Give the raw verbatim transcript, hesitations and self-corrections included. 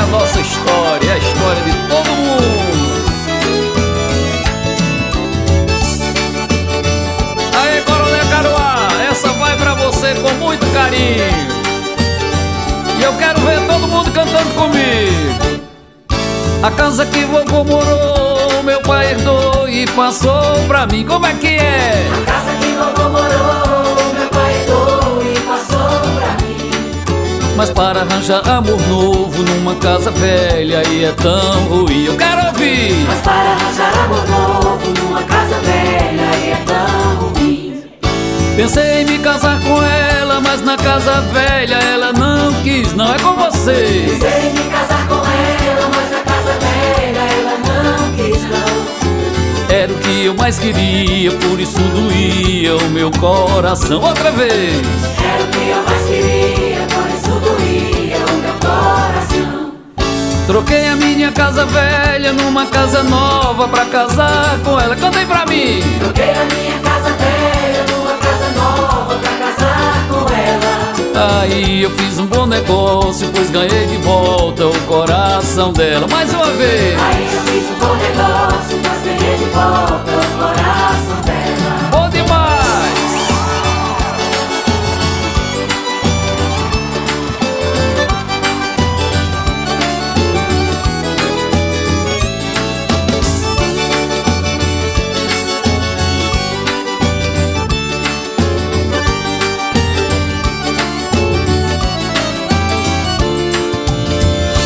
nossa história, é a história de todo mundo. Aí, Coronel Caruá, essa vai pra você com muito carinho. E eu quero ver todo mundo cantando comigo. A casa que vovô morou, meu pai herdou e passou pra mim. Como é que é? A casa que vovô morou, meu pai herdou e passou pra mim. Mas para arranjar amor novo numa casa velha aí é tão ruim. Eu quero ouvir. Mas para arranjar amor novo numa casa velha aí é tão ruim. Pensei em me casar com ela, mas na casa velha ela não quis. Não é com você. Pensei em me casar com ela, mas na casa velha ela não quis não. Era o que eu mais queria, por isso doía o meu coração. Outra vez. Era o que eu mais queria, por isso doía o meu coração. Troquei a minha casa velha numa casa nova pra casar com ela. Canta aí pra mim. Troquei a minha casa velha numa casa nova pra casar com ela. Aí eu fiz um bom negócio, pois ganhei de volta o coração dela. Mais uma vez. Aí eu fiz um bom negócio, mas